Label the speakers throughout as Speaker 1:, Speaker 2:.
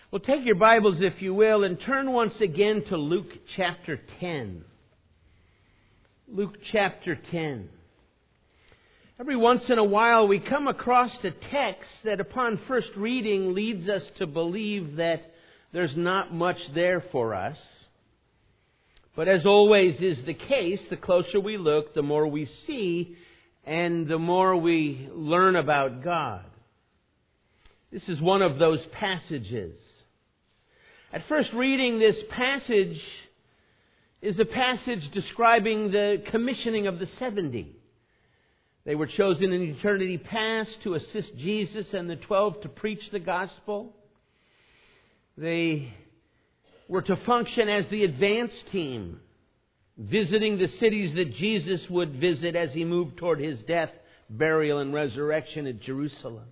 Speaker 1: Well, take your Bibles, if you will, and turn once again to Luke chapter 10. Luke chapter 10. Every once in a while we come across a text that upon first reading leads us to believe that there's not much there for us. But as always is the case, the closer we look, the more we see and the more we learn about God. This is one of those passages. At first reading, this passage is a passage describing the commissioning of the 70. They were chosen in eternity past to assist Jesus and the 12 to preach the gospel. They were to function as the advance team, visiting the cities that Jesus would visit as he moved toward his death, burial, and resurrection at Jerusalem.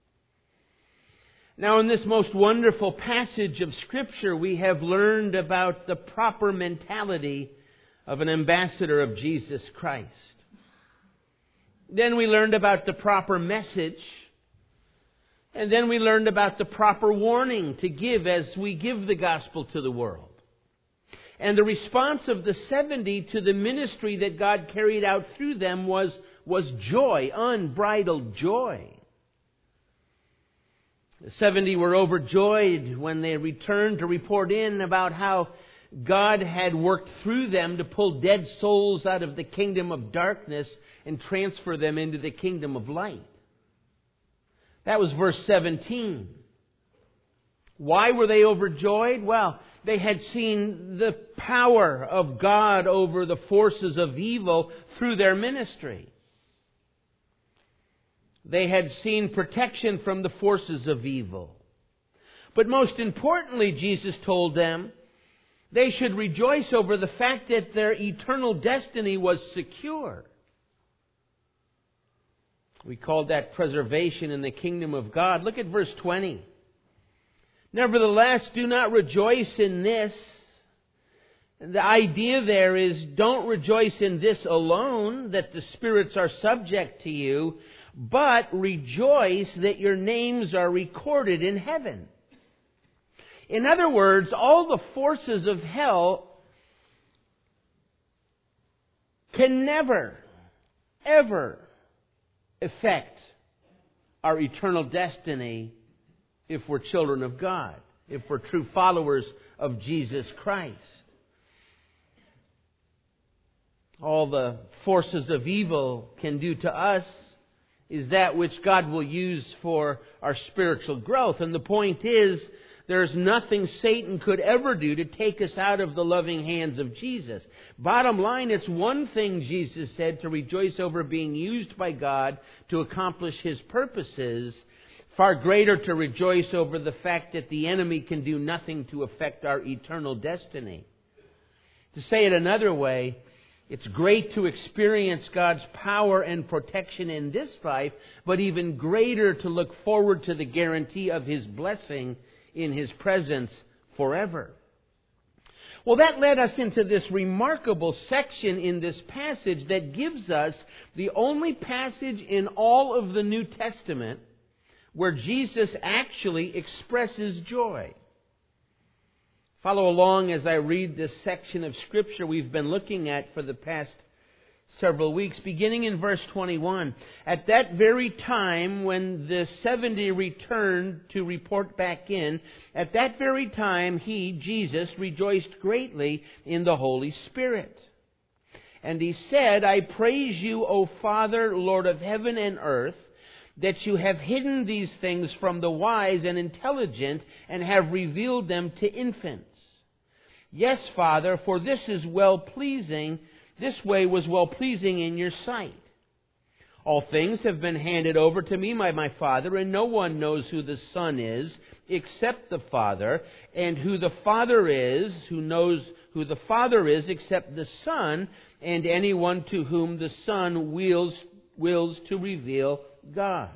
Speaker 1: Now, in this most wonderful passage of Scripture, we have learned about the proper mentality of an ambassador of Jesus Christ. Then we learned about the proper message. And then we learned about the proper warning to give as we give the gospel to the world. And the response of the 70 to the ministry that God carried out through them was joy, unbridled joy. The 70 were overjoyed when they returned to report in about how God had worked through them to pull dead souls out of the kingdom of darkness and transfer them into the kingdom of light. That was verse 17. Why were they overjoyed? Well, they had seen the power of God over the forces of evil through their ministry. They had seen protection from the forces of evil. But most importantly, Jesus told them, they should rejoice over the fact that their eternal destiny was secure. We called that preservation in the kingdom of God. Look at verse 20. Nevertheless, do not rejoice in this. The idea there is, don't rejoice in this alone, that the spirits are subject to you, but rejoice that your names are recorded in heaven. In other words, all the forces of hell can never, ever affect our eternal destiny if we're children of God, if we're true followers of Jesus Christ. All the forces of evil can do to us is that which God will use for our spiritual growth. And the point is, there's nothing Satan could ever do to take us out of the loving hands of Jesus. Bottom line, it's one thing, Jesus said, to rejoice over being used by God to accomplish His purposes. Far greater to rejoice over the fact that the enemy can do nothing to affect our eternal destiny. To say it another way, it's great to experience God's power and protection in this life, but even greater to look forward to the guarantee of His blessing in His presence forever. Well, that led us into this remarkable section in this passage that gives us the only passage in all of the New Testament where Jesus actually expresses joy. Follow along as I read this section of Scripture we've been looking at for the past several weeks, beginning in verse 21. At that very time when the 70 returned to report back in, at that very time He, Jesus, rejoiced greatly in the Holy Spirit. And He said, I praise you, O Father, Lord of heaven and earth, that you have hidden these things from the wise and intelligent and have revealed them to infants. Yes, Father, for this is well-pleasing. This way was well-pleasing in your sight. All things have been handed over to me by my Father, and no one knows who the Son is except the Father, and who the Father is, who knows who the Father is except the Son, and anyone to whom the Son wills to reveal God.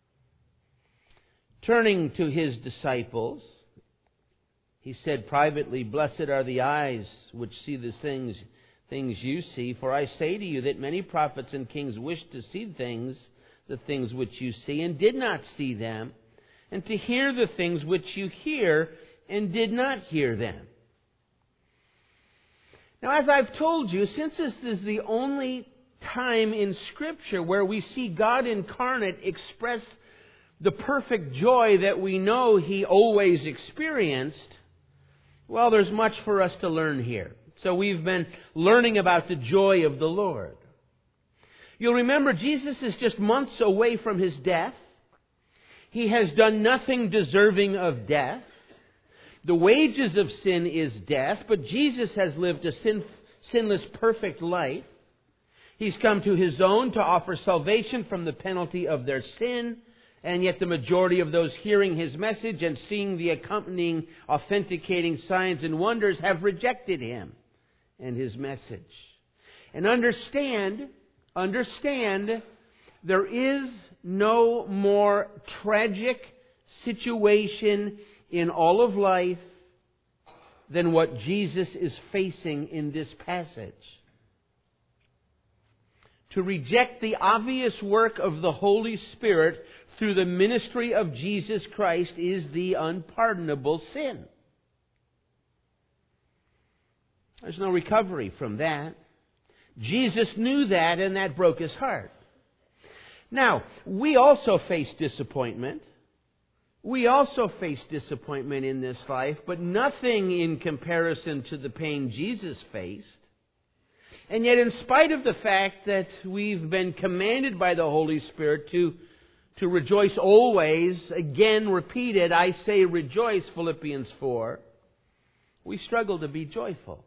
Speaker 1: Turning to His disciples, He said privately, Blessed are the eyes which see the things you see. For I say to you that many prophets and kings wished to see the things which you see, and did not see them, and to hear the things which you hear, and did not hear them. Now, as I've told you, since this is the only time in Scripture where we see God incarnate express the perfect joy that we know He always experienced, well, there's much for us to learn here. So we've been learning about the joy of the Lord. You'll remember Jesus is just months away from His death. He has done nothing deserving of death. The wages of sin is death, but Jesus has lived a sinless, perfect life. He's come to His own to offer salvation from the penalty of their sin, and yet the majority of those hearing His message and seeing the accompanying, authenticating signs and wonders have rejected Him and His message. And understand, there is no more tragic situation in all of life than what Jesus is facing in this passage. To reject the obvious work of the Holy Spirit through the ministry of Jesus Christ is the unpardonable sin. There's no recovery from that. Jesus knew that, and that broke His heart. Now, we also face disappointment. We also face disappointment in this life, but nothing in comparison to the pain Jesus faced. And yet, in spite of the fact that we've been commanded by the Holy Spirit to rejoice always, again repeated, I say rejoice, Philippians 4, we struggle to be joyful.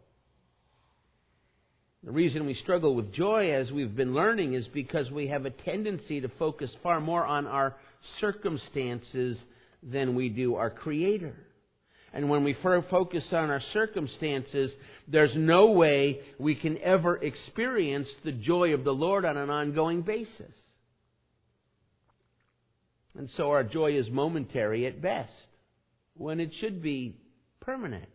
Speaker 1: The reason we struggle with joy, as we've been learning, is because we have a tendency to focus far more on our circumstances than we do our Creator. And when we focus on our circumstances, there's no way we can ever experience the joy of the Lord on an ongoing basis. And so our joy is momentary at best, when it should be permanent.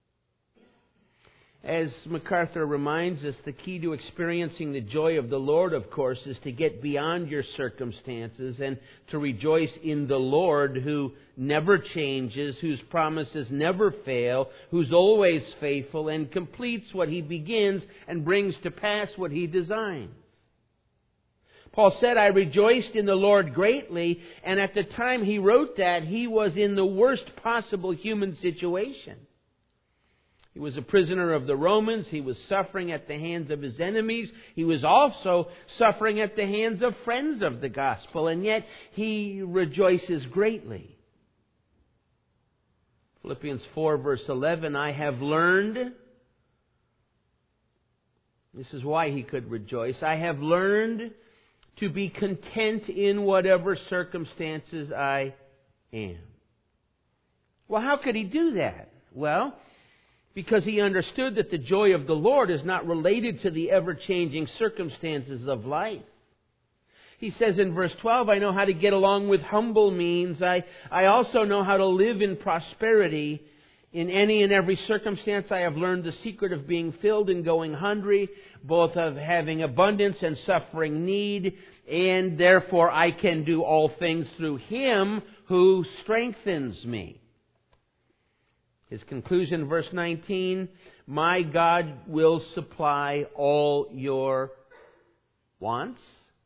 Speaker 1: As MacArthur reminds us, the key to experiencing the joy of the Lord, of course, is to get beyond your circumstances and to rejoice in the Lord, who never changes, whose promises never fail, who's always faithful and completes what He begins and brings to pass what He designs. Paul said, I rejoiced in the Lord greatly, and at the time he wrote that, he was in the worst possible human situation. He was a prisoner of the Romans. He was suffering at the hands of his enemies. He was also suffering at the hands of friends of the gospel. And yet he rejoices greatly. Philippians 4 verse 11, I have learned. This is why he could rejoice. I have learned to be content in whatever circumstances I am. Well, how could he do that? Well, because he understood that the joy of the Lord is not related to the ever-changing circumstances of life. He says in verse 12, I know how to get along with humble means. I also know how to live in prosperity. In any and every circumstance I have learned the secret of being filled and going hungry, both of having abundance and suffering need, and therefore I can do all things through Him who strengthens me. His conclusion, verse 19, my God will supply all your wants,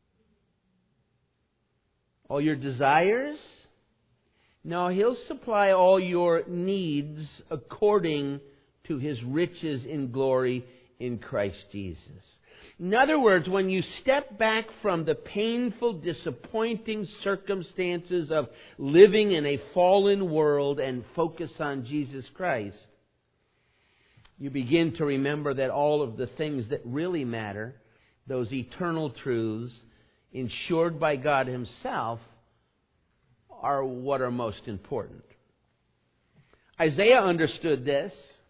Speaker 1: all your desires. No, He'll supply all your needs according to His riches in glory in Christ Jesus. In other words, when you step back from the painful, disappointing circumstances of living in a fallen world and focus on Jesus Christ, you begin to remember that all of the things that really matter, those eternal truths ensured by God Himself, are what are most important. Isaiah understood this.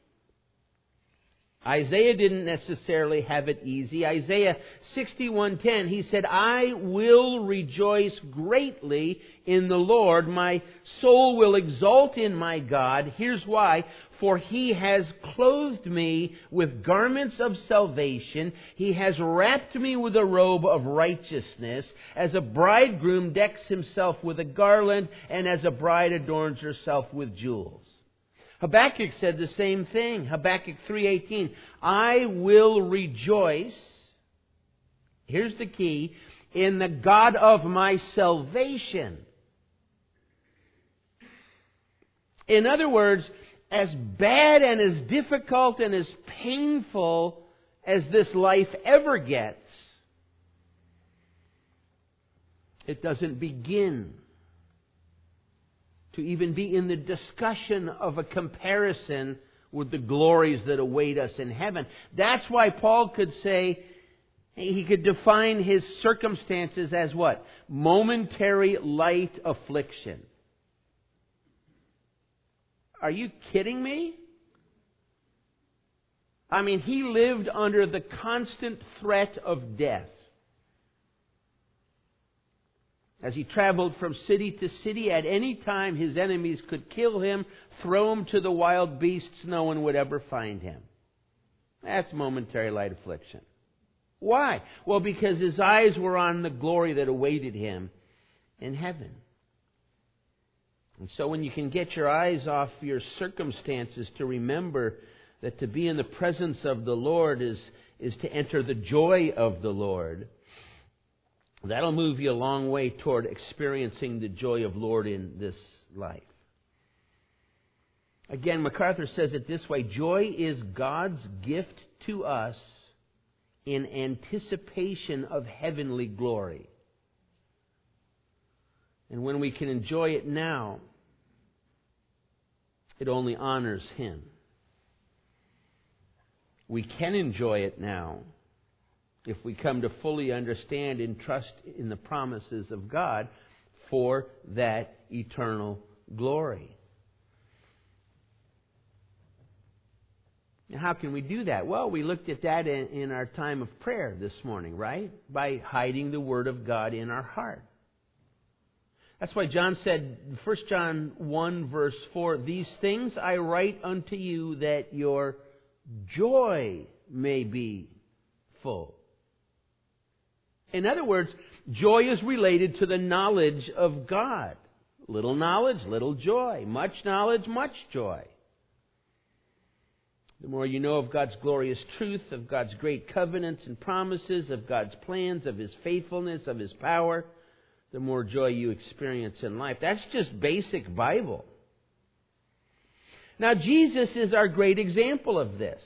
Speaker 1: Isaiah didn't necessarily have it easy. Isaiah 61:10, he said, I will rejoice greatly in the Lord. My soul will exult in my God. Here's why. For He has clothed me with garments of salvation. He has wrapped me with a robe of righteousness. As a bridegroom decks himself with a garland, and as a bride adorns herself with jewels. Habakkuk said the same thing. Habakkuk 3:18. I will rejoice, here's the key, in the God of my salvation. In other words, as bad and as difficult and as painful as this life ever gets, it doesn't begin to even be in the discussion of a comparison with the glories that await us in heaven. That's why Paul could say, he could define his circumstances as what? Momentary light affliction. Are you kidding me? I mean, he lived under the constant threat of death. As he traveled from city to city, at any time his enemies could kill him, throw him to the wild beasts, no one would ever find him. That's momentary light affliction. Why? Well, because his eyes were on the glory that awaited him in heaven. And so when you can get your eyes off your circumstances to remember that to be in the presence of the Lord is to enter the joy of the Lord, that'll move you a long way toward experiencing the joy of the Lord in this life. Again, MacArthur says it this way: joy is God's gift to us in anticipation of heavenly glory. And when we can enjoy it now, it only honors Him. We can enjoy it now if we come to fully understand and trust in the promises of God for that eternal glory. Now, how can we do that? Well, we looked at that in our time of prayer this morning, right? By hiding the Word of God in our heart. That's why John said, 1 John 1 verse 4, these things I write unto you that your joy may be full. In other words, joy is related to the knowledge of God. Little knowledge, little joy. Much knowledge, much joy. The more you know of God's glorious truth, of God's great covenants and promises, of God's plans, of His faithfulness, of His power, the more joy you experience in life. That's just basic Bible. Now, Jesus is our great example of this.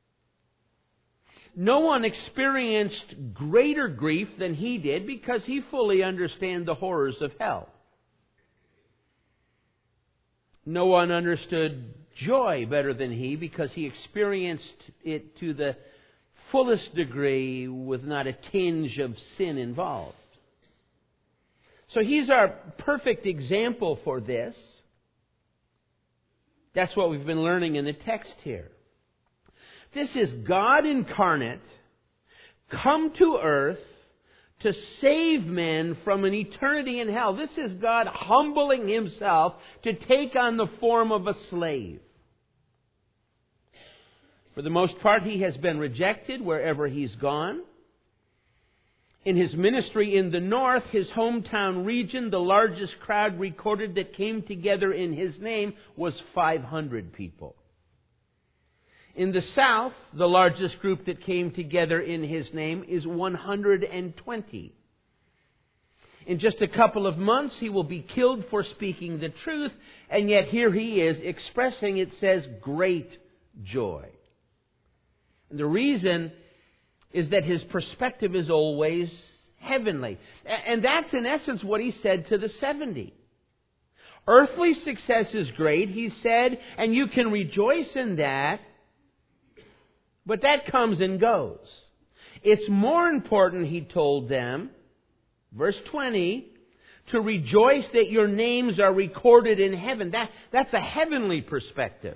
Speaker 1: No one experienced greater grief than He did because He fully understood the horrors of hell. No one understood joy better than He because He experienced it to the fullest degree with not a tinge of sin involved. So He's our perfect example for this. That's what we've been learning in the text here. This is God incarnate, come to earth to save men from an eternity in hell. This is God humbling Himself to take on the form of a slave. For the most part, He has been rejected wherever He's gone. In His ministry in the north, His hometown region, the largest crowd recorded that came together in His name was 500 people. In the south, the largest group that came together in His name is 120. In just a couple of months, He will be killed for speaking the truth, and yet here He is expressing, it says, great joy. And the reason is that His perspective is always heavenly. And that's in essence what He said to the 70. Earthly success is great, He said, and you can rejoice in that, but that comes and goes. It's more important, He told them, verse 20, to rejoice that your names are recorded in heaven. That's a heavenly perspective.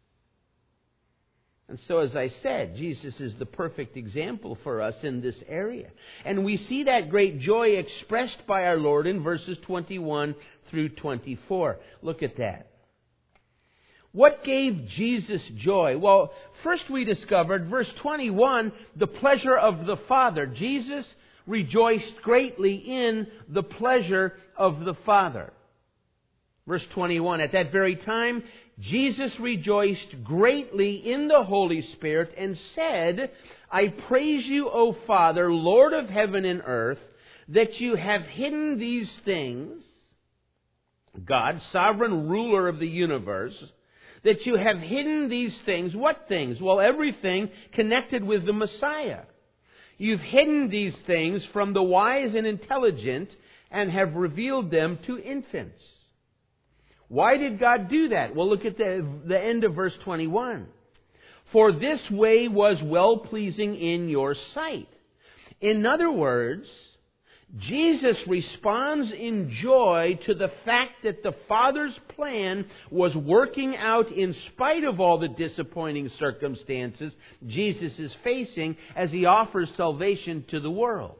Speaker 1: And so, as I said, Jesus is the perfect example for us in this area. And we see that great joy expressed by our Lord in verses 21 through 24. Look at that. What gave Jesus joy? Well, first we discovered, verse 21, the pleasure of the Father. Jesus rejoiced greatly in the pleasure of the Father. Verse 21, at that very time, Jesus rejoiced greatly in the Holy Spirit and said, I praise you, O Father, Lord of heaven and earth, that you have hidden these things, God, sovereign ruler of the universe, that you have hidden these things. What things? Well, everything connected with the Messiah. You've hidden these things from the wise and intelligent and have revealed them to infants. Why did God do that? Well, look at the end of verse 21. For this way was well-pleasing in your sight. In other words, Jesus responds in joy to the fact that the Father's plan was working out in spite of all the disappointing circumstances Jesus is facing as He offers salvation to the world.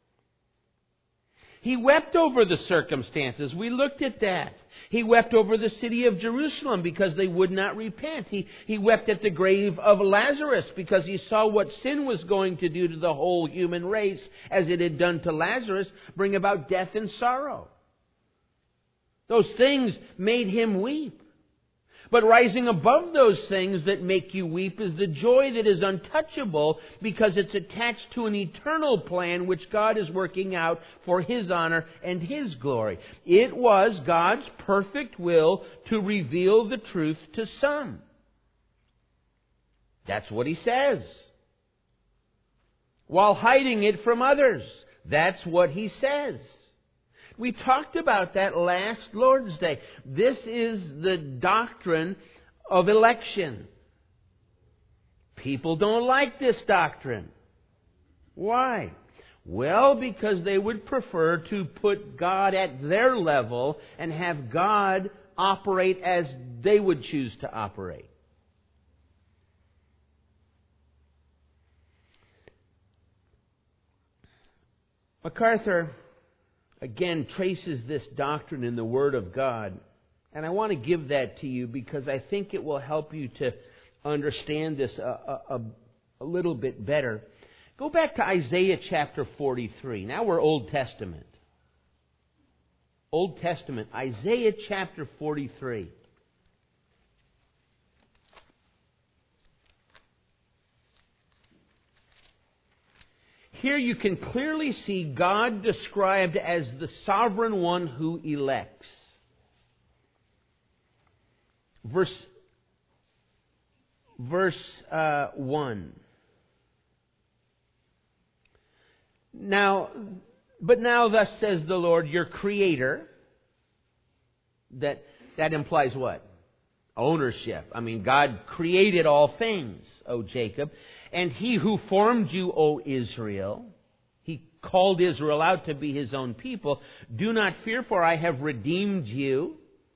Speaker 1: He wept over the circumstances. We looked at that. He wept over the city of Jerusalem because they would not repent. He wept at the grave of Lazarus because he saw what sin was going to do to the whole human race, as it had done to Lazarus, bring about death and sorrow. Those things made him weep. But rising above those things that make you weep is the joy that is untouchable because it's attached to an eternal plan which God is working out for His honor and His glory. It was God's perfect will to reveal the truth to some. That's what He says. While hiding it from others. That's what He says. We talked about that last Lord's Day. This is the doctrine of election. People don't like this doctrine. Why? Well, because they would prefer to put God at their level and have God operate as they would choose to operate. MacArthur again traces this doctrine in the Word of God. And I want to give that to you because I think it will help you to understand this a little bit better. Go back to Isaiah chapter 43. Now we're Old Testament. Old Testament, Isaiah chapter 43. Here you can clearly see God described as the sovereign one who elects. Verse 1. Now, thus says the Lord, your Creator. That implies what? Ownership. I mean, God created all things, O Jacob. And He who formed you, O Israel, He called Israel out to be His own people. Do not fear, for I have redeemed you.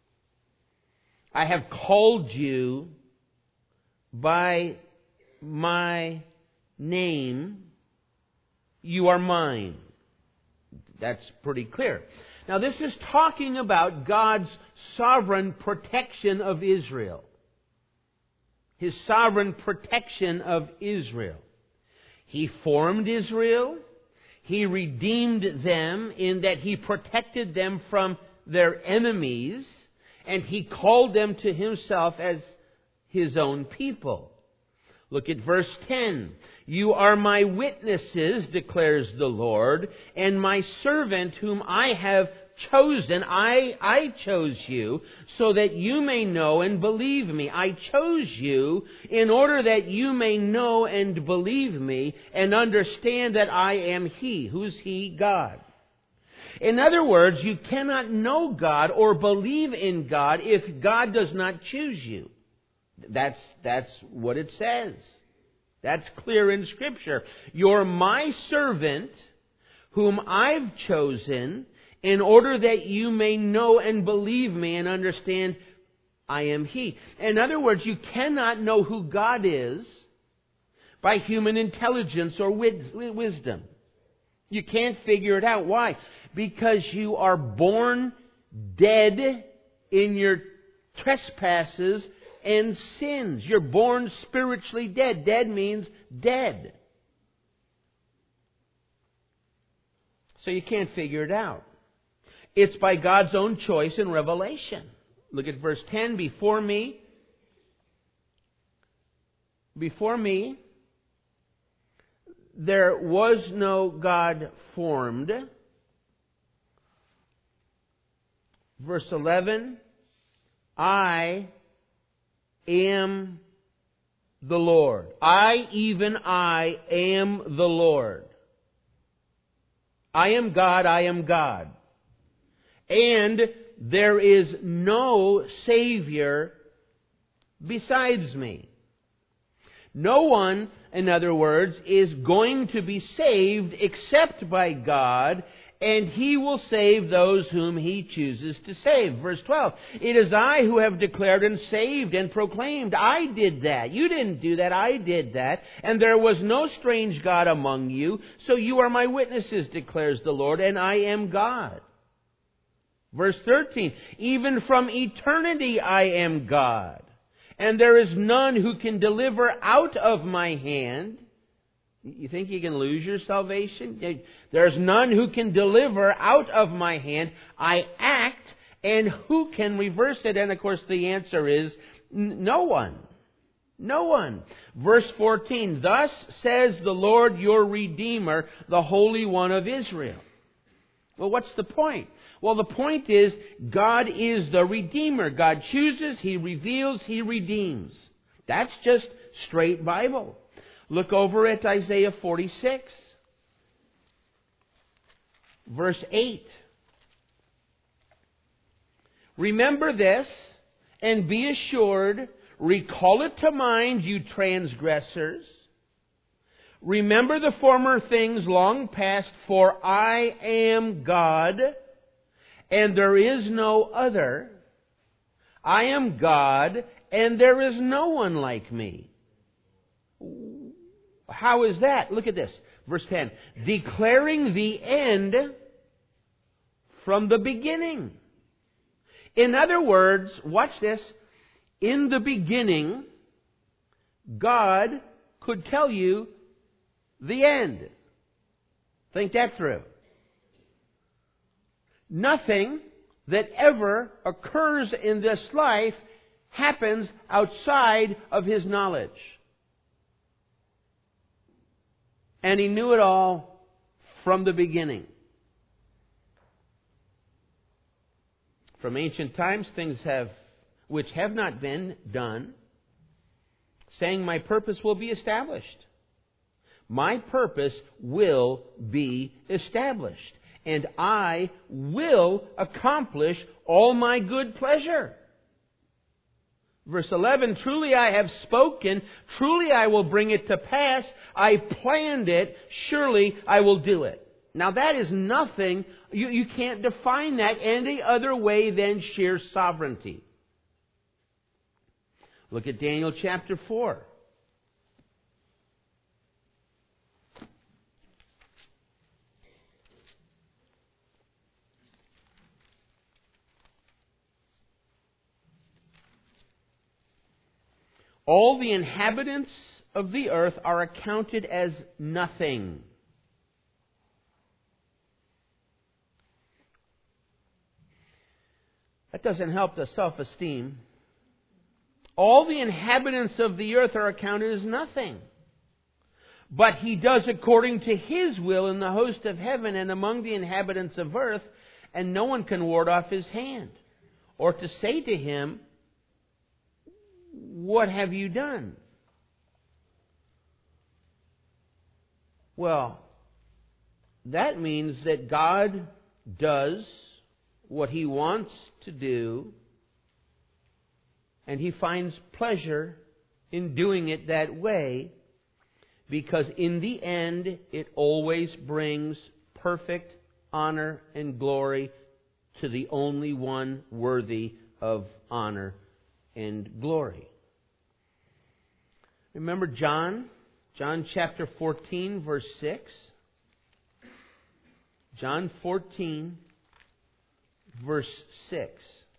Speaker 1: I have called you by my name. You are mine. That's pretty clear. Now, this is talking about God's sovereign protection of Israel. His sovereign protection of Israel. He formed Israel. He redeemed them in that He protected them from their enemies. And He called them to Himself as His own people. Look at verse 10. You are my witnesses, declares the Lord, and my servant whom I have chosen. I chose you so that you may know and believe me. I chose you in order that you may know and believe me and understand that I am He. Who's He? God. In other words, you cannot know God or believe in God if God does not choose you. That's what it says. That's clear in Scripture. You're my servant whom I've chosen in order that you may know and believe me and understand I am He. In other words, you cannot know who God is by human intelligence or wisdom. You can't figure it out. Why? Because you are born dead in your trespasses and sins. You're born spiritually dead. Dead means dead. So you can't figure it out. It's by God's own choice and revelation. Look at verse 10. Before me, there was no God formed. Verse 11, I am the Lord. Even I, am the Lord. I am God, I am God. And there is no Savior besides me. No one, in other words, is going to be saved except by God, and He will save those whom He chooses to save. Verse 12, it is I who have declared and saved and proclaimed. I did that. You didn't do that. I did that. And there was no strange God among you, so you are my witnesses, declares the Lord, and I am God. Verse 13, even from eternity I am God, and there is none who can deliver out of my hand. You think you can lose your salvation? There's none who can deliver out of my hand. I act, and who can reverse it? And of course the answer is no one. No one. Verse 14, thus says the Lord your Redeemer, the Holy One of Israel. Well, what's the point? Well, the point is, God is the Redeemer. God chooses, He reveals, He redeems. That's just straight Bible. Look over at Isaiah 46, verse 8. Remember this, and be assured, recall it to mind, you transgressors. Remember the former things long past, for I am God, and there is no other. I am God, and there is no one like me. How is that? Look at this. Verse 10. Declaring the end from the beginning. In other words, watch this. In the beginning, God could tell you the end. Think that through. Nothing that ever occurs in this life happens outside of His knowledge. And He knew it all from the beginning. From ancient times, things which have not been done, saying, my purpose will be established. My purpose will be established. And I will accomplish all my good pleasure. Verse 11, truly I have spoken, truly I will bring it to pass, I planned it, surely I will do it. Now that is nothing, you can't define that any other way than sheer sovereignty. Look at Daniel chapter 4. All the inhabitants of the earth are accounted as nothing. That doesn't help the self-esteem. All the inhabitants of the earth are accounted as nothing. But He does according to His will in the host of heaven and among the inhabitants of earth, and no one can ward off His hand, or to say to Him, what have you done? Well, that means that God does what He wants to do, and He finds pleasure in doing it that way, because in the end it always brings perfect honor and glory to the only one worthy of honor and glory. Remember John chapter 14, verse 6. John 14, verse 6.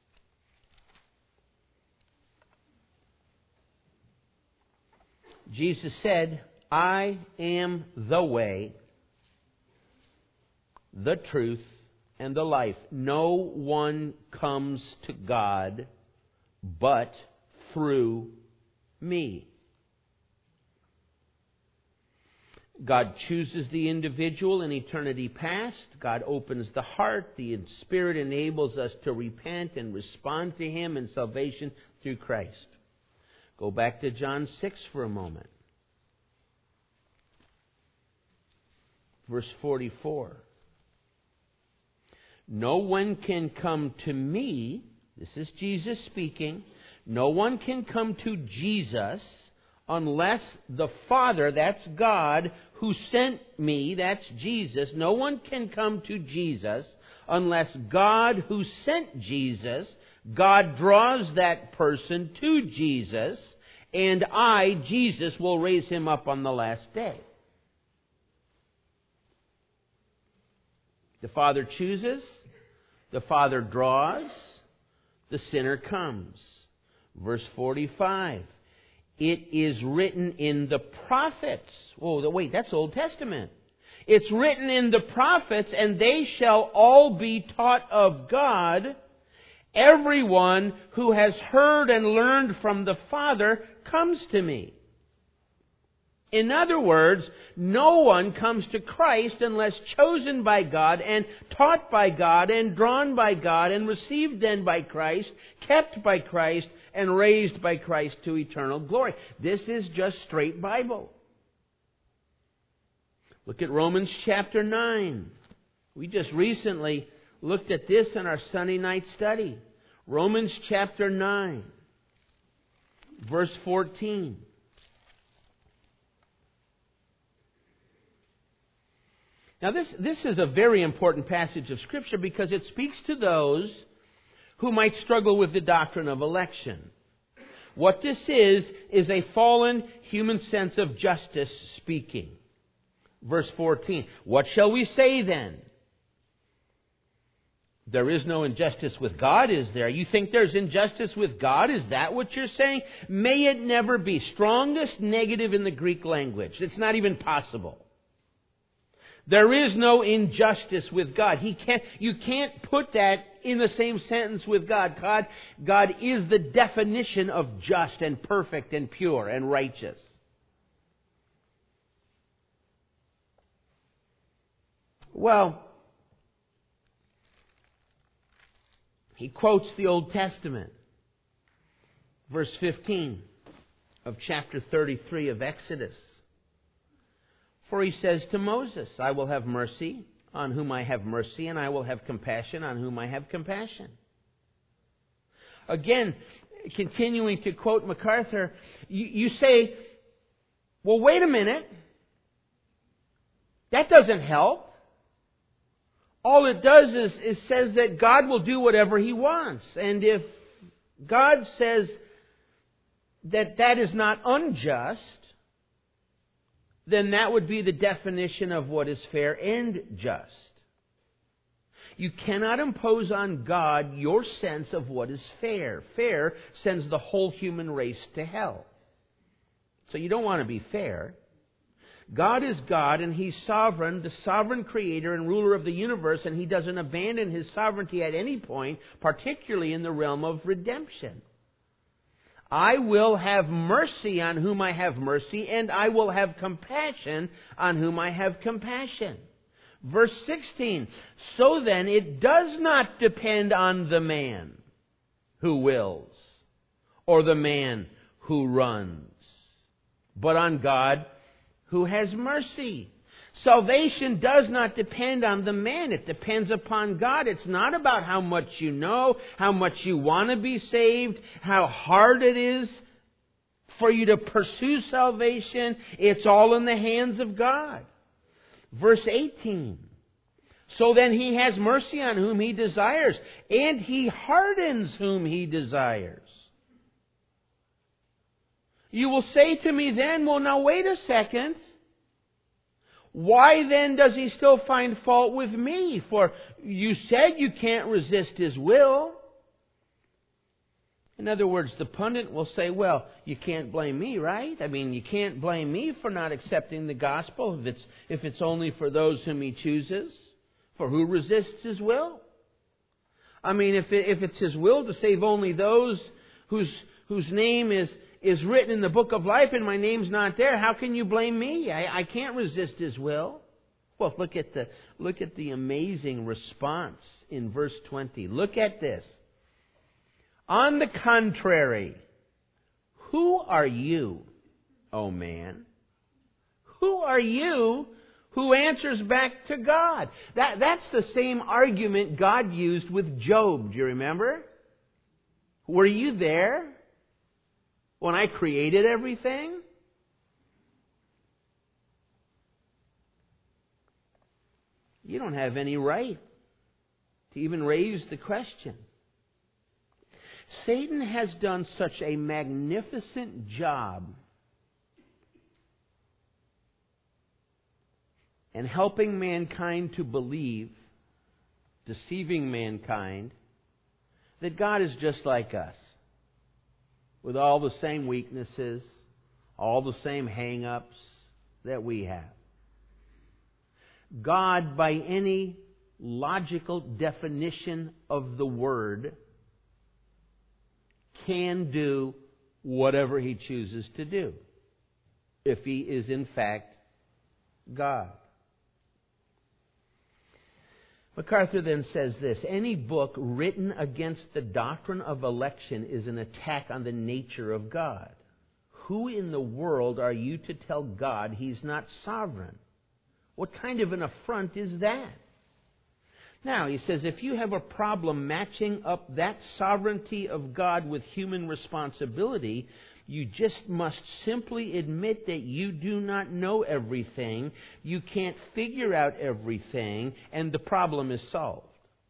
Speaker 1: Jesus said, I am the way, the truth, and the life. No one comes to God but through me. God chooses the individual in eternity past. God opens the heart. The Spirit enables us to repent and respond to Him in salvation through Christ. Go back to John 6 for a moment. Verse 44. No one can come to me, this is Jesus speaking, no one can come to Jesus unless the Father, that's God, who sent me, that's Jesus, no one can come to Jesus unless God who sent Jesus, God draws that person to Jesus, and I, Jesus, will raise him up on the last day. The Father chooses, the Father draws, the sinner comes. Verse 45. It is written in the prophets. Oh, wait, that's Old Testament. It's written in the prophets, and they shall all be taught of God. Everyone who has heard and learned from the Father comes to me. In other words, no one comes to Christ unless chosen by God and taught by God and drawn by God and received then by Christ, kept by Christ, and raised by Christ to eternal glory. This is just straight Bible. Look at Romans chapter 9. We just recently looked at this in our Sunday night study. Romans chapter 9, verse 14. Now this is a very important passage of Scripture because it speaks to those who might struggle with the doctrine of election. What this is a fallen human sense of justice speaking. Verse 14. What shall we say then? There is no injustice with God, is there? You think there's injustice with God? Is that what you're saying? May it never be. Strongest negative in the Greek language. It's not even possible. There is no injustice with God. You can't put that in the same sentence with God. God is the definition of just and perfect and pure and righteous. Well, he quotes the Old Testament. Verse 15 of chapter 33 of Exodus. For he says to Moses, I will have mercy on whom I have mercy, and I will have compassion on whom I have compassion. Again, continuing to quote MacArthur, you say, well, wait a minute. That doesn't help. All it does is says that God will do whatever He wants. And if God says that is not unjust, then that would be the definition of what is fair and just. You cannot impose on God your sense of what is fair. Fair sends the whole human race to hell. So you don't want to be fair. God is God and He's sovereign, the sovereign creator and ruler of the universe, and He doesn't abandon His sovereignty at any point, particularly in the realm of redemption. I will have mercy on whom I have mercy, and I will have compassion on whom I have compassion. Verse 16, so then it does not depend on the man who wills or the man who runs, but on God who has mercy. Salvation does not depend on the man. It depends upon God. It's not about how much you know, how much you want to be saved, how hard it is for you to pursue salvation. It's all in the hands of God. Verse 18. So then He has mercy on whom He desires, and He hardens whom He desires. You will say to me then, well, now wait a second. Why then does He still find fault with me? For you said you can't resist His will. In other words, the pundit will say, well, you can't blame me, right? I mean, you can't blame me for not accepting the gospel if it's only for those whom He chooses. For who resists His will? I mean, if it's His will to save only those whose name is written in the book of life and my name's not there. How can you blame me? I can't resist His will. Well, look at the amazing response in verse 20. Look at this. On the contrary, who are you, O man? Who are you who answers back to God? That's the same argument God used with Job. Do you remember? Were you there when I created everything? You don't have any right to even raise the question. Satan has done such a magnificent job in helping mankind to believe, deceiving mankind, that God is just like us, with all the same weaknesses, all the same hang-ups that we have. God, by any logical definition of the word, can do whatever He chooses to do, if He is in fact God. MacArthur then says this: any book written against the doctrine of election is an attack on the nature of God. Who in the world are you to tell God He's not sovereign? What kind of an affront is that? Now, he says, if you have a problem matching up that sovereignty of God with human responsibility, you just must simply admit that you do not know everything, you can't figure out everything, and the problem is solved.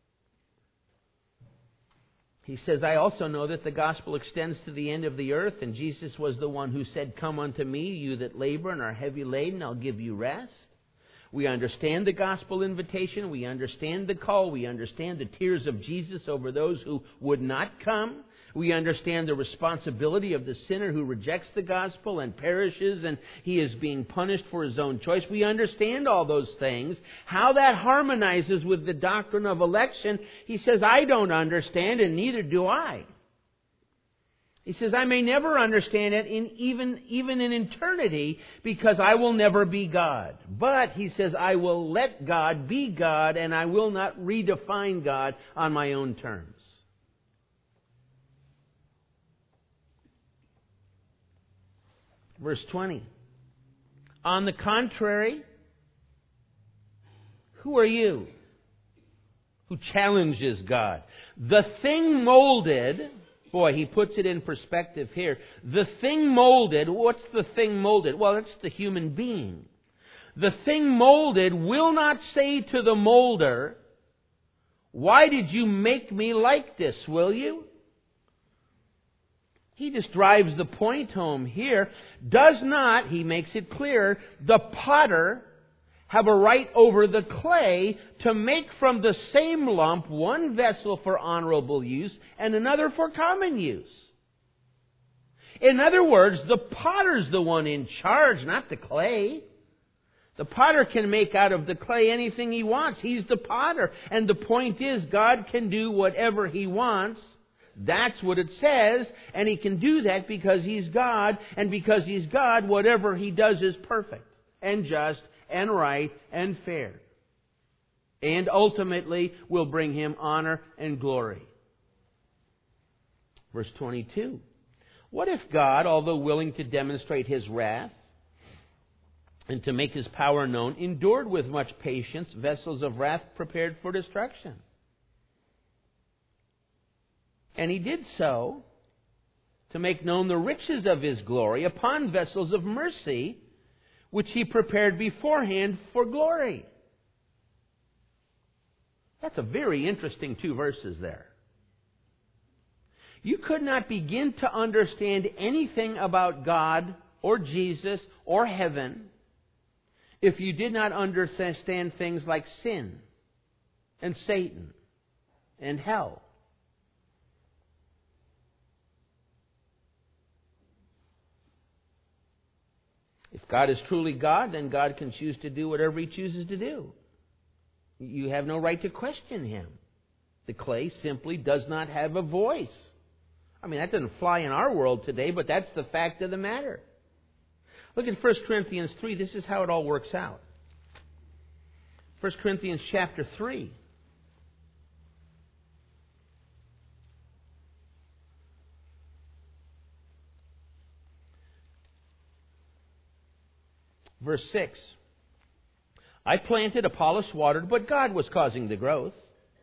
Speaker 1: He says, I also know that the gospel extends to the end of the earth, and Jesus was the one who said, come unto me, you that labor and are heavy laden, I'll give you rest. We understand the gospel invitation. We understand the call. We understand the tears of Jesus over those who would not come. We understand the responsibility of the sinner who rejects the gospel and perishes, and he is being punished for his own choice. We understand all those things. How that harmonizes with the doctrine of election, he says, I don't understand, and neither do I. He says, I may never understand it even in eternity, because I will never be God. But, he says, I will let God be God, and I will not redefine God on my own terms. Verse 20. On the contrary, who are you who challenges God? The thing molded... Boy, he puts it in perspective here. The thing molded, what's the thing molded? Well, it's the human being. The thing molded will not say to the molder, why did you make me like this, will you? He just drives the point home here. Does not, he makes it clear, the potter have a right over the clay to make from the same lump one vessel for honorable use and another for common use. In other words, the potter's the one in charge, not the clay. The potter can make out of the clay anything he wants. He's the potter. And the point is, God can do whatever He wants. That's what it says. And He can do that because He's God. And because He's God, whatever He does is perfect and just and right and fair, and ultimately will bring Him honor and glory. Verse 22. What if God, although willing to demonstrate His wrath and to make His power known, endured with much patience vessels of wrath prepared for destruction? And He did so to make known the riches of His glory upon vessels of mercy, which He prepared beforehand for glory. That's a very interesting 2 verses there. You could not begin to understand anything about God or Jesus or heaven if you did not understand things like sin and Satan and hell. If God is truly God, then God can choose to do whatever He chooses to do. You have no right to question Him. The clay simply does not have a voice I mean, that doesn't fly in our world today, but that's the fact of the matter. Look at 1 Corinthians 3. This is how it all works out. 1 Corinthians chapter 3. Verse 6. I planted, Apollos watered, but God was causing the growth.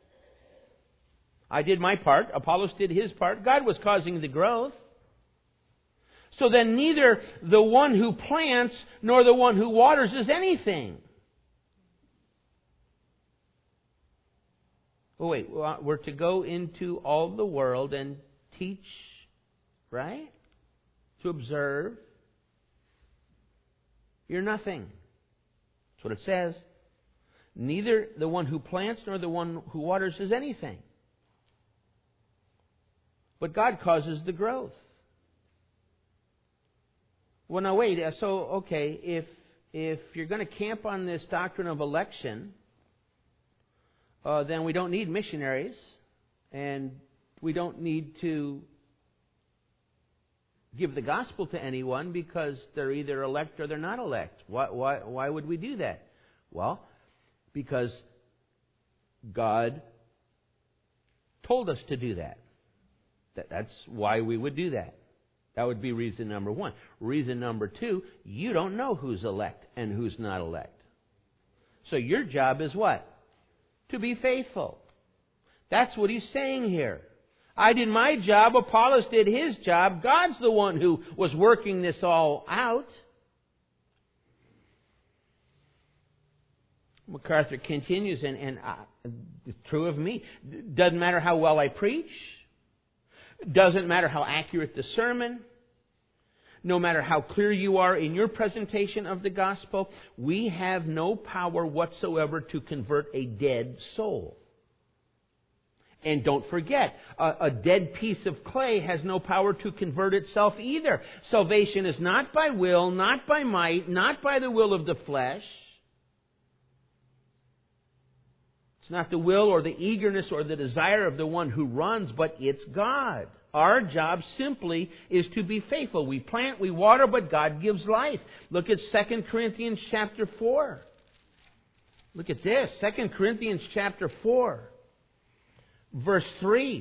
Speaker 1: I did my part, Apollos did his part, God was causing the growth. So then neither the one who plants nor the one who waters is anything. Oh wait, we're to go into all the world and teach, right? To observe. You're nothing. That's what it says. Neither the one who plants nor the one who waters is anything. But God causes the growth. Well, now wait. So, okay, if you're going to camp on this doctrine of election, then we don't need missionaries, and we don't need to give the gospel to anyone because they're either elect or they're not elect. Why would we do that? Well, because God told us to do that. That's why we would do that. That would be reason number one. Reason number two, you don't know who's elect and who's not elect. So your job is what? To be faithful. That's what he's saying here. I did my job, Apollos did his job. God's the one who was working this all out. MacArthur continues, and it's true of me. Doesn't matter how well I preach. Doesn't matter how accurate the sermon. No matter how clear you are in your presentation of the gospel, we have no power whatsoever to convert a dead soul. And don't forget, a dead piece of clay has no power to convert itself either. Salvation is not by will, not by might, not by the will of the flesh. It's not the will or the eagerness or the desire of the one who runs, but it's God. Our job simply is to be faithful. We plant, we water, but God gives life. Look at 2 Corinthians chapter 4. Look at this, 2 Corinthians chapter 4. Verse 3.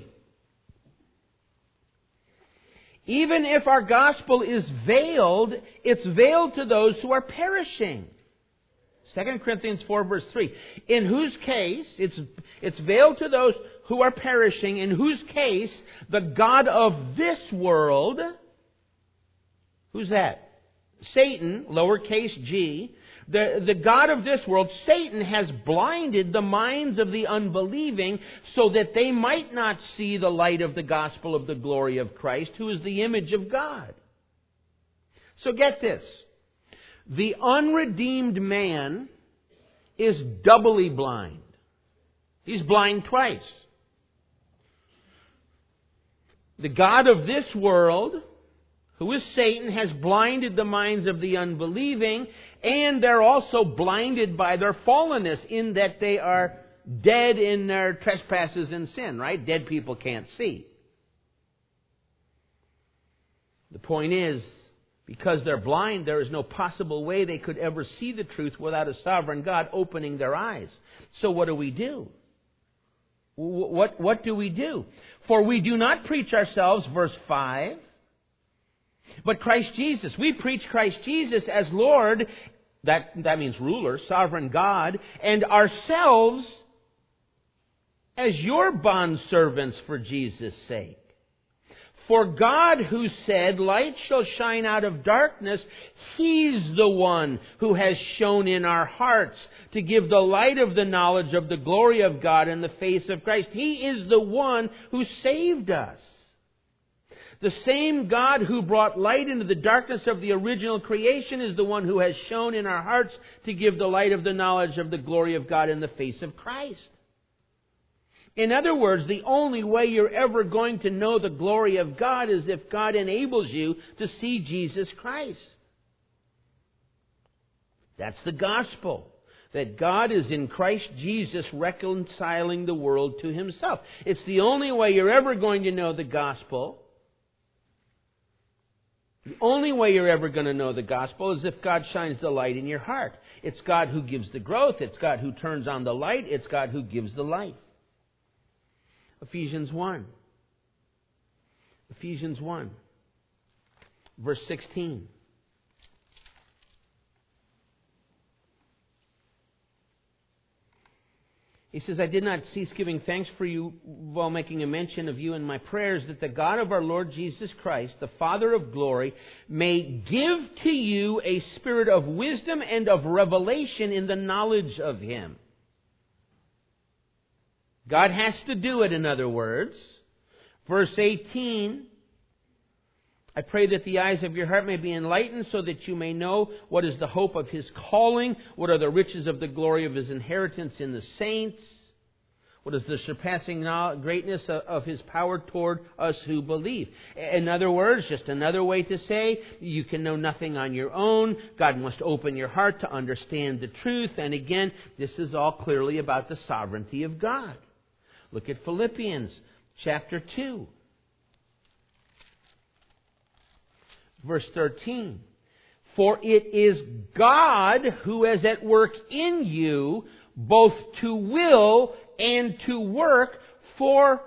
Speaker 1: Even if our gospel is veiled, it's veiled to those who are perishing. 2 Corinthians 4 verse 3. In whose case, it's veiled to those who are perishing, in whose case the God of this world, who's that? Satan, lowercase g, the God of this world, Satan, has blinded the minds of the unbelieving so that they might not see the light of the gospel of the glory of Christ, who is the image of God. So get this. The unredeemed man is doubly blind. He's blind twice. The God of this world, who is Satan, has blinded the minds of the unbelieving, and they're also blinded by their fallenness in that they are dead in their trespasses and sin, right? Dead people can't see. The point is, because they're blind, there is no possible way they could ever see the truth without a sovereign God opening their eyes. So what do we do? What do we do? For we do not preach ourselves, verse 5, but Christ Jesus. We preach Christ Jesus as Lord, that means ruler, sovereign God, and ourselves as your bondservants for Jesus' sake. For God, who said, light shall shine out of darkness, He's the one who has shone in our hearts to give the light of the knowledge of the glory of God in the face of Christ. He is the one who saved us. The same God who brought light into the darkness of the original creation is the one who has shone in our hearts to give the light of the knowledge of the glory of God in the face of Christ. In other words, the only way you're ever going to know the glory of God is if God enables you to see Jesus Christ. That's the gospel. That God is in Christ Jesus reconciling the world to Himself. It's the only way you're ever going to know the gospel. The only way you're ever going to know the gospel is if God shines the light in your heart. It's God who gives the growth. It's God who turns on the light. It's God who gives the life. Ephesians 1. Ephesians 1, verse 16. He says, I did not cease giving thanks for you while making a mention of you in my prayers, that the God of our Lord Jesus Christ, the Father of glory, may give to you a spirit of wisdom and of revelation in the knowledge of Him. God has to do it, in other words. Verse 18, I pray that the eyes of your heart may be enlightened so that you may know what is the hope of His calling, what are the riches of the glory of His inheritance in the saints, what is the surpassing greatness of His power toward us who believe. In other words, just another way to say, you can know nothing on your own. God must open your heart to understand the truth. And again, this is all clearly about the sovereignty of God. Look at Philippians chapter 2. Verse 13, for it is God who is at work in you, both to will and to work for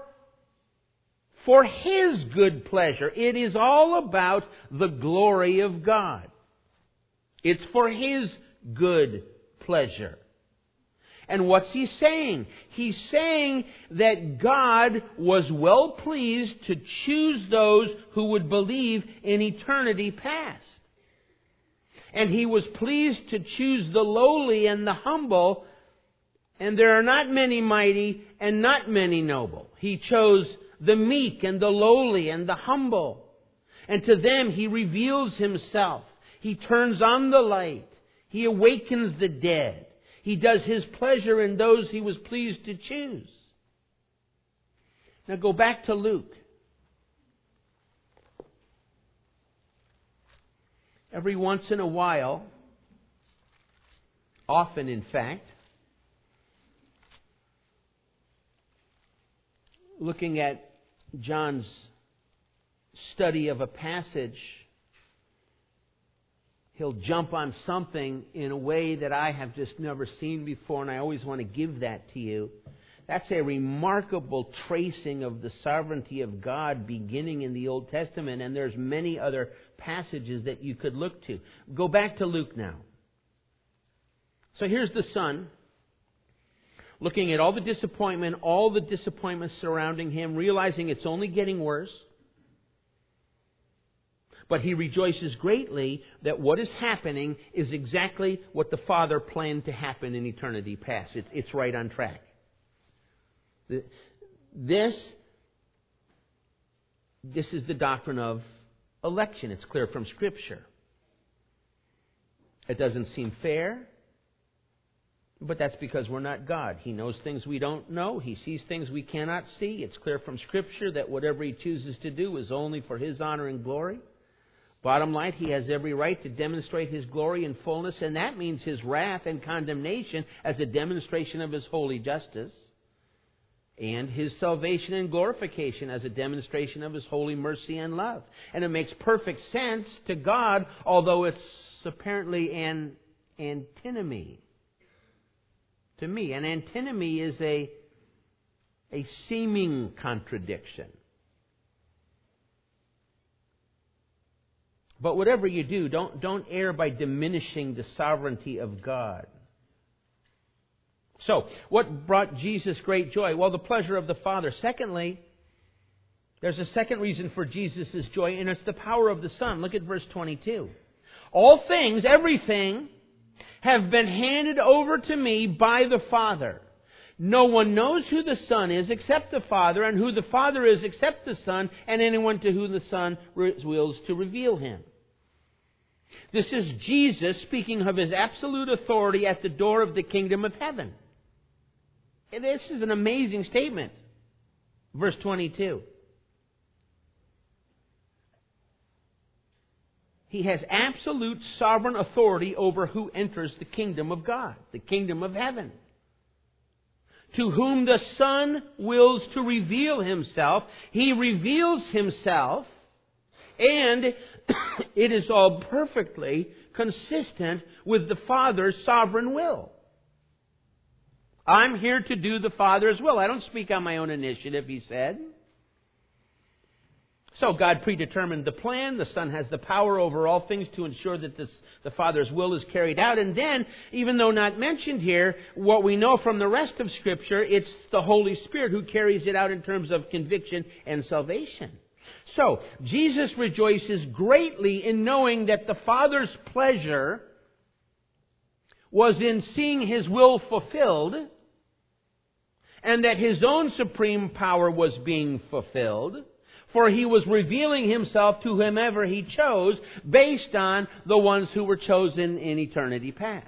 Speaker 1: His good pleasure. It is all about the glory of God. It's for His good pleasure. And what's he saying? He's saying that God was well pleased to choose those who would believe in eternity past. And He was pleased to choose the lowly and the humble, and there are not many mighty and not many noble. He chose the meek and the lowly and the humble. And to them He reveals Himself. He turns on the light. He awakens the dead. He does His pleasure in those He was pleased to choose. Now go back to Luke. Every once in a while, often in fact, looking at John's study of a passage, he'll jump on something in a way that I have just never seen before, and I always want to give that to you. That's a remarkable tracing of the sovereignty of God beginning in the Old Testament, and there's many other passages that you could look to. Go back to Luke now. So here's the son, looking at all the disappointment surrounding him, realizing it's only getting worse. But he rejoices greatly that what is happening is exactly what the Father planned to happen in eternity past. It's right on track. This is the doctrine of election. It's clear from Scripture. It doesn't seem fair, but that's because we're not God. He knows things we don't know. He sees things we cannot see. It's clear from Scripture that whatever He chooses to do is only for His honor and glory. Bottom line, He has every right to demonstrate His glory and fullness, and that means His wrath and condemnation as a demonstration of His holy justice, and His salvation and glorification as a demonstration of His holy mercy and love. And it makes perfect sense to God, although it's apparently an antinomy to me. An antinomy is a seeming contradiction. But whatever you do, don't err by diminishing the sovereignty of God. So, what brought Jesus great joy? Well, the pleasure of the Father. Secondly, there's a second reason for Jesus' joy, and it's the power of the Son. Look at verse 22. All things, everything, have been handed over to me by the Father. No one knows who the Son is except the Father, and who the Father is except the Son, and anyone to whom the Son wills to reveal Him. This is Jesus speaking of His absolute authority at the door of the kingdom of heaven. And this is an amazing statement. Verse 22. He has absolute sovereign authority over who enters the kingdom of God, the kingdom of heaven. To whom the Son wills to reveal Himself, He reveals Himself, And it is all perfectly consistent with the Father's sovereign will. I'm here to do the Father's will. I don't speak on my own initiative, he said. So God predetermined the plan. The Son has the power over all things to ensure that the Father's will is carried out. And then, even though not mentioned here, what we know from the rest of Scripture, it's the Holy Spirit who carries it out in terms of conviction and salvation. So, Jesus rejoices greatly in knowing that the Father's pleasure was in seeing His will fulfilled, and that His own supreme power was being fulfilled, for He was revealing Himself to whomever He chose based on the ones who were chosen in eternity past.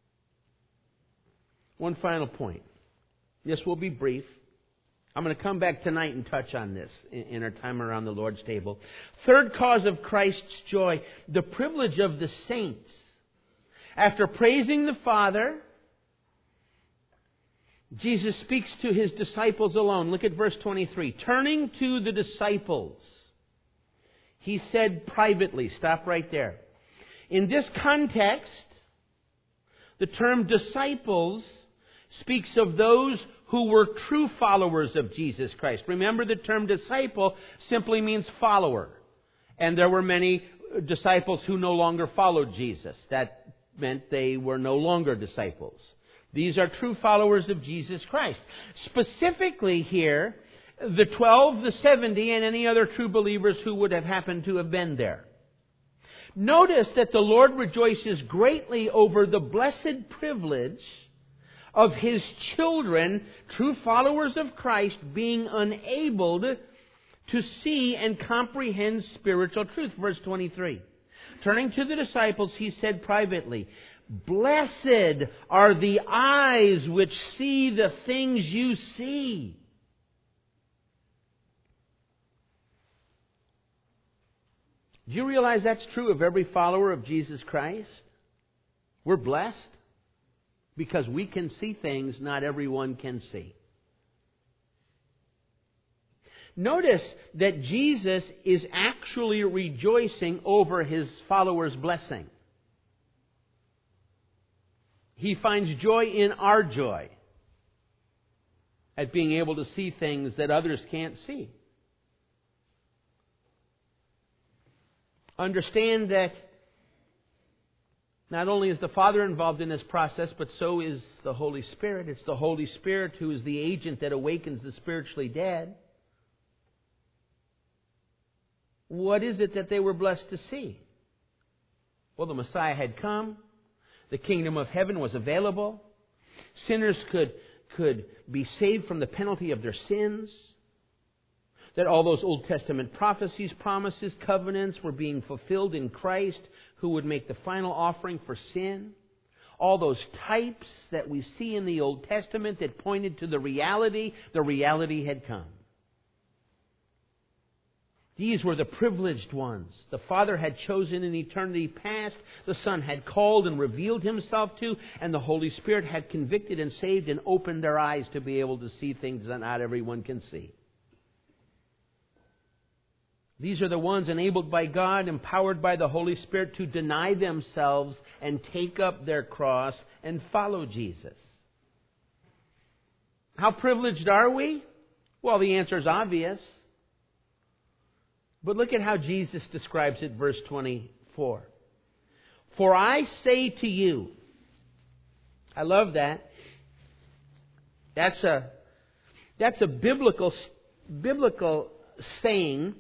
Speaker 1: One final point. This will be brief. I'm going to come back tonight and touch on this in our time around the Lord's table. Third cause of Christ's joy, the privilege of the saints. After praising the Father, Jesus speaks to His disciples alone. Look at verse 23. Turning to the disciples, He said privately, stop right there. In this context, the term disciples speaks of those who were true followers of Jesus Christ. Remember, the term disciple simply means follower. And there were many disciples who no longer followed Jesus. That meant they were no longer disciples. These are true followers of Jesus Christ. Specifically here, the 12, the 70, and any other true believers who would have happened to have been there. Notice that the Lord rejoices greatly over the blessed privilege of His children, true followers of Christ, being enabled to see and comprehend spiritual truth. Verse 23. Turning to the disciples, He said privately, "Blessed are the eyes which see the things you see." Do you realize that's true of every follower of Jesus Christ? We're blessed because we can see things not everyone can see. Notice that Jesus is actually rejoicing over His followers' blessing. He finds joy in our joy at being able to see things that others can't see. Understand that not only is the Father involved in this process, but so is the Holy Spirit. It's the Holy Spirit who is the agent that awakens the spiritually dead. What is it that they were blessed to see? Well, the Messiah had come. The kingdom of heaven was available. Sinners could be saved from the penalty of their sins. That all those Old Testament prophecies, promises, covenants were being fulfilled in Christ, who would make the final offering for sin. All those types that we see in the Old Testament that pointed to the reality had come. These were the privileged ones. The Father had chosen in eternity past, the Son had called and revealed Himself to, and the Holy Spirit had convicted and saved and opened their eyes to be able to see things that not everyone can see. These are the ones enabled by God, empowered by the Holy Spirit to deny themselves and take up their cross and follow Jesus. How privileged are we? Well, the answer is obvious. But look at how Jesus describes it, verse 24. For I say to you, I love that. That's a biblical saying.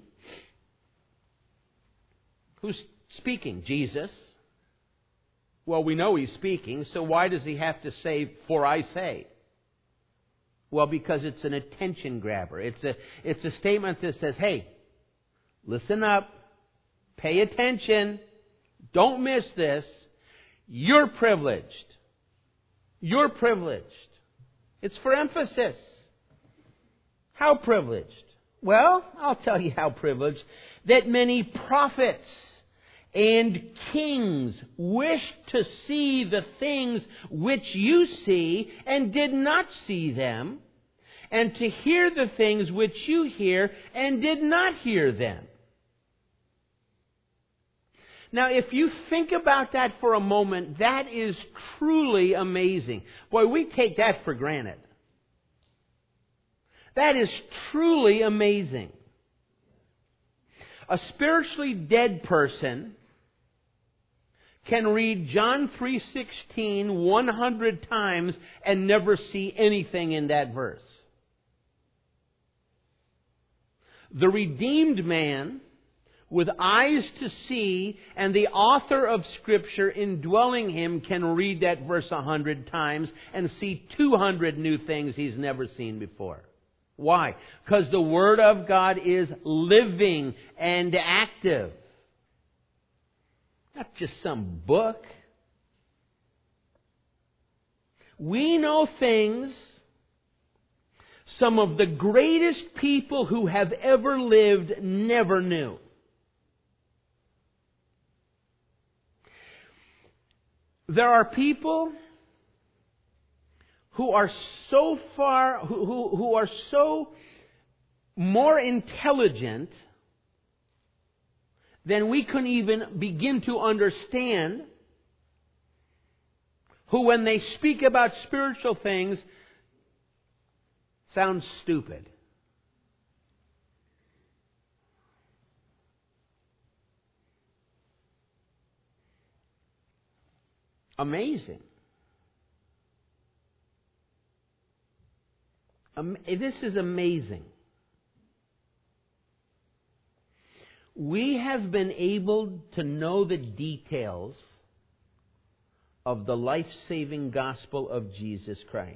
Speaker 1: Who's speaking? Jesus. Well, we know He's speaking, so why does He have to say, for I say? Well, because it's an attention grabber. It's a statement that says, hey, listen up, pay attention, don't miss this. You're privileged. You're privileged. It's for emphasis. How privileged? Well, I'll tell you how privileged. That many prophets and kings wished to see the things which you see and did not see them, and to hear the things which you hear and did not hear them. Now, if you think about that for a moment, that is truly amazing. Boy, we take that for granted. That is truly amazing. A spiritually dead person can read John 3:16 100 times and never see anything in that verse. The redeemed man, with eyes to see, and the author of Scripture indwelling him, can read that verse 100 times and see 200 new things he's never seen before. Why? Because the Word of God is living and active. Not just some book. We know things some of the greatest people who have ever lived never knew. There are people who are so far, who are so more intelligent than we can even begin to understand, who when they speak about spiritual things sound stupid. Amazing. This is amazing. We have been able to know the details of the life-saving gospel of Jesus Christ.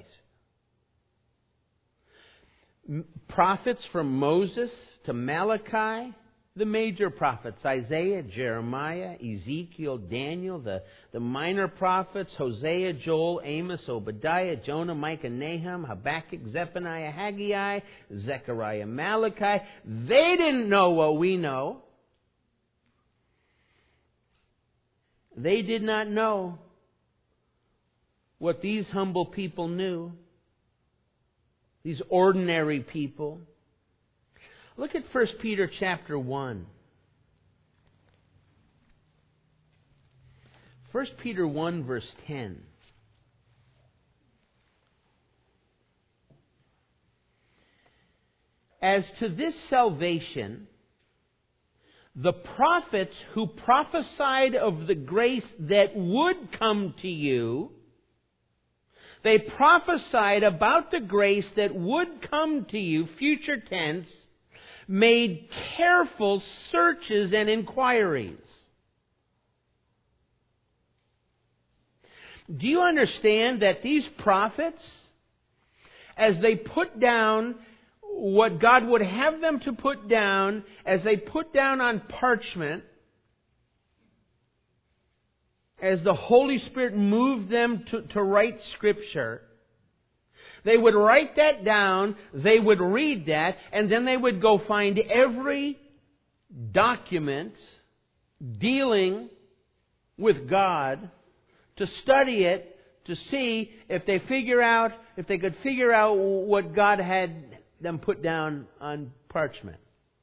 Speaker 1: Prophets from Moses to Malachi, the major prophets, Isaiah, Jeremiah, Ezekiel, Daniel, the minor prophets, Hosea, Joel, Amos, Obadiah, Jonah, Micah, Nahum, Habakkuk, Zephaniah, Haggai, Zechariah, Malachi. They didn't know what we know. They did not know what these humble people knew. These ordinary people. Look at 1 Peter chapter 1. 1 Peter 1 verse 10. As to this salvation, the prophets who prophesied of the grace that would come to you, they prophesied about the grace that would come to you, future tense, made careful searches and inquiries. Do you understand that these prophets, as they put down what God would have them to put down, as they put down on parchment, as the Holy Spirit moved them to write Scripture, they would write that down, they would read that, and then they would go find every document dealing with God to study it, to see if they could figure out what God had them put down on parchment.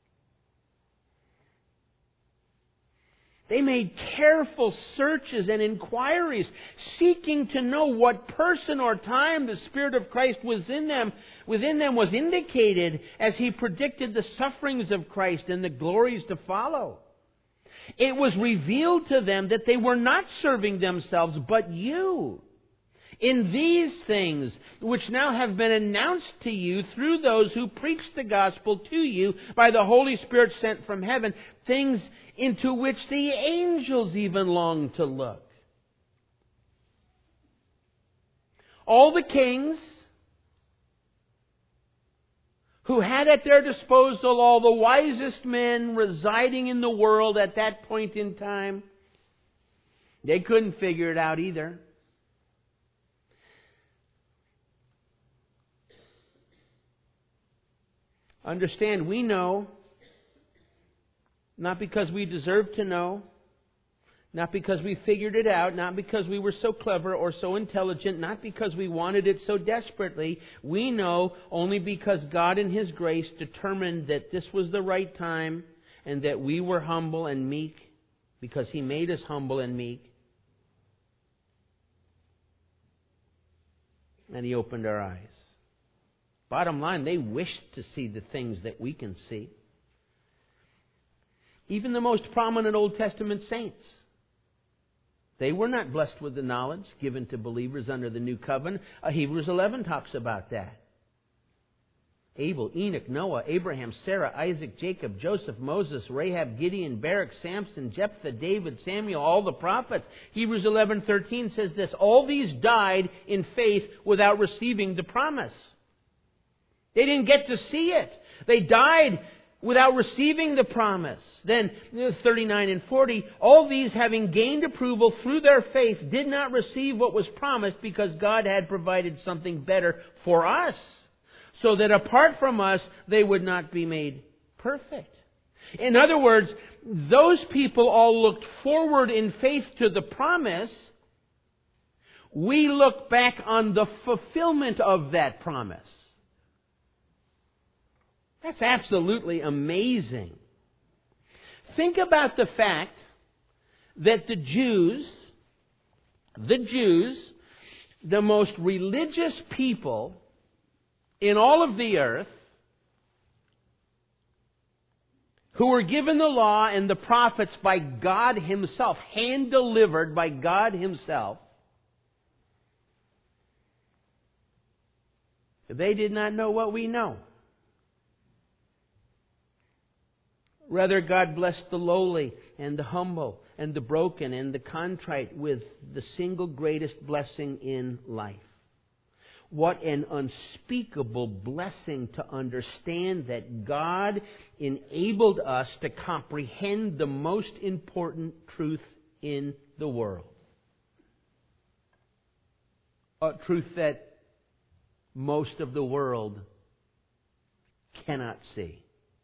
Speaker 1: They made careful searches and inquiries, seeking to know what person or time the Spirit of Christ within them was indicated as He predicted the sufferings of Christ and the glories to follow. It was revealed to them that they were not serving themselves, but you. In these things, which now have been announced to you through those who preach the gospel to you by the Holy Spirit sent from heaven, things into which the angels even long to look. All the kings who had at their disposal all the wisest men residing in the world at that point in time, they couldn't figure it out either. Understand, we know, not because we deserve to know, not because we figured it out, not because we were so clever or so intelligent, not because we wanted it so desperately. We know only because God in His grace determined that this was the right time and that we were humble and meek because He made us humble and meek. And He opened our eyes. Bottom line, they wished to see the things that we can see. Even the most prominent Old Testament saints, they were not blessed with the knowledge given to believers under the New Covenant. Hebrews 11 talks about that. Abel, Enoch, Noah, Abraham, Sarah, Isaac, Jacob, Joseph, Moses, Rahab, Gideon, Barak, Samson, Jephthah, David, Samuel, all the prophets. Hebrews 11:13 says this, all these died in faith without receiving the promise. They didn't get to see it. They died without receiving the promise. Then 39 and 40, all these having gained approval through their faith did not receive what was promised because God had provided something better for us, so that apart from us they would not be made perfect. In other words, those people all looked forward in faith to the promise. We look back on the fulfillment of that promise. That's absolutely amazing. Think about the fact that the Jews, the most religious people in all of the earth, who were given the law and the prophets by God Himself, hand-delivered by God Himself, they did not know what we know. Rather, God blessed the lowly and the humble and the broken and the contrite with the single greatest blessing in life. What an unspeakable blessing to understand that God enabled us to comprehend the most important truth in the world. A truth that most of the world cannot see.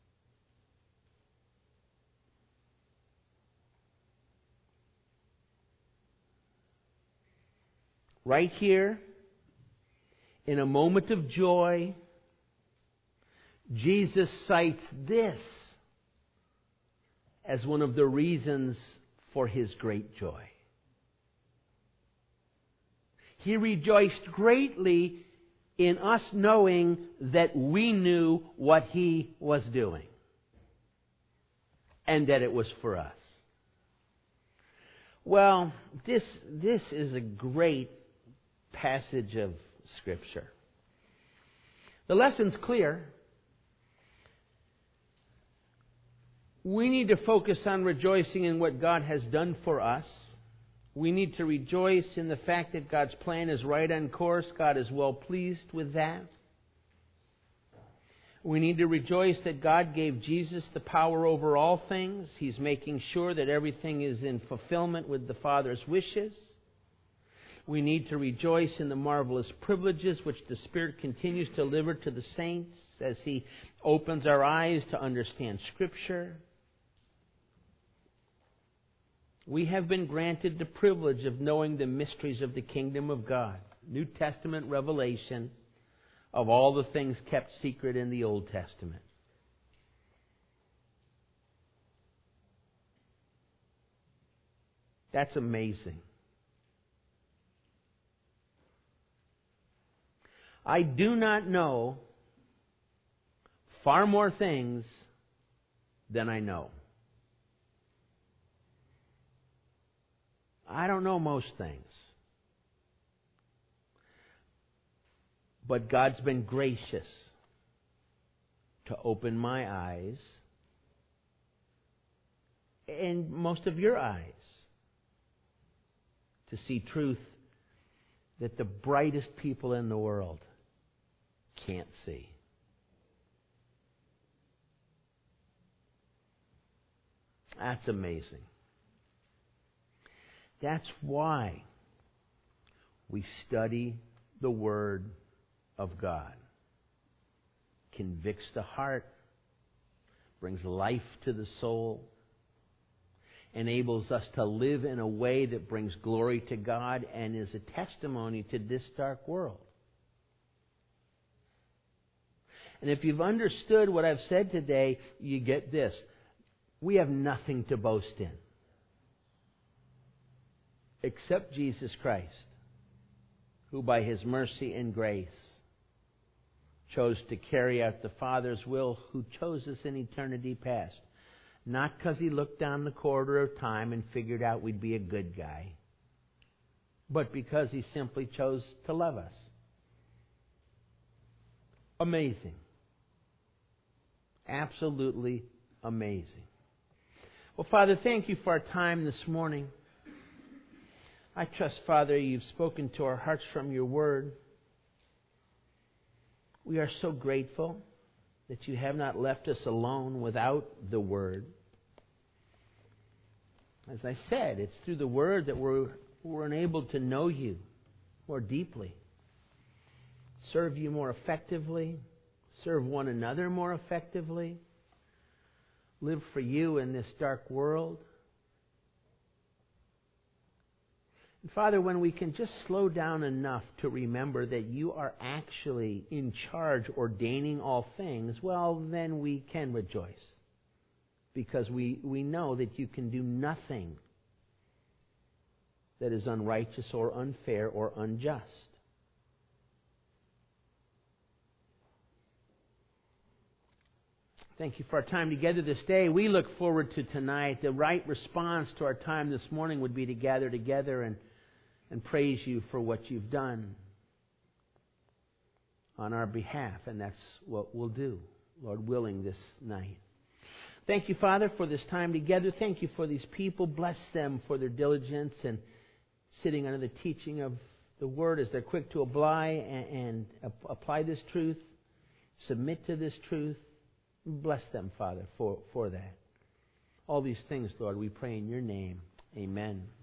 Speaker 1: Right here, in a moment of joy, Jesus cites this as one of the reasons for His great joy. He rejoiced greatly in us knowing that we knew what He was doing and that it was for us. Well, this is a great passage of Scripture. The lesson's clear. We need to focus on rejoicing in what God has done for us. We need to rejoice in the fact that God's plan is right on course. God is well pleased with that. We need to rejoice that God gave Jesus the power over all things. He's making sure that everything is in fulfillment with the Father's wishes. We need to rejoice in the marvelous privileges which the Spirit continues to deliver to the saints as He opens our eyes to understand Scripture. We have been granted the privilege of knowing the mysteries of the kingdom of God. New Testament revelation of all the things kept secret in the Old Testament. That's amazing. I do not know far more things than I know. I don't know most things. But God's been gracious to open my eyes and most of your eyes to see truth that the brightest people in the world can't see. That's amazing. That's why we study the Word of God. Convicts the heart, brings life to the soul, enables us to live in a way that brings glory to God and is a testimony to this dark world. And if you've understood what I've said today, you get this. We have nothing to boast in. except Jesus Christ, who by His mercy and grace chose to carry out the Father's will, who chose us in eternity past. Not because He looked down the corridor of time and figured out we'd be a good guy, but because He simply chose to love us. Amazing. Absolutely amazing. Well, Father, thank You for our time this morning. I trust, Father, You've spoken to our hearts from Your Word. We are so grateful that You have not left us alone without the Word. As I said, it's through the Word that we're enabled to know You more deeply, serve You more effectively, serve one another more effectively, live for You in this dark world. And Father, when we can just slow down enough to remember that You are actually in charge, ordaining all things, well, then we can rejoice. Because we know that You can do nothing that is unrighteous or unfair or unjust. Thank You for our time together this day. We look forward to tonight. The right response to our time this morning would be to gather together and praise You for what You've done on our behalf. And that's what we'll do, Lord willing, this night. Thank You, Father, for this time together. Thank You for these people. Bless them for their diligence and sitting under the teaching of the Word as they're quick to apply and apply this truth, submit to this truth. Bless them, Father, for that. All these things, Lord, we pray in Your name. Amen.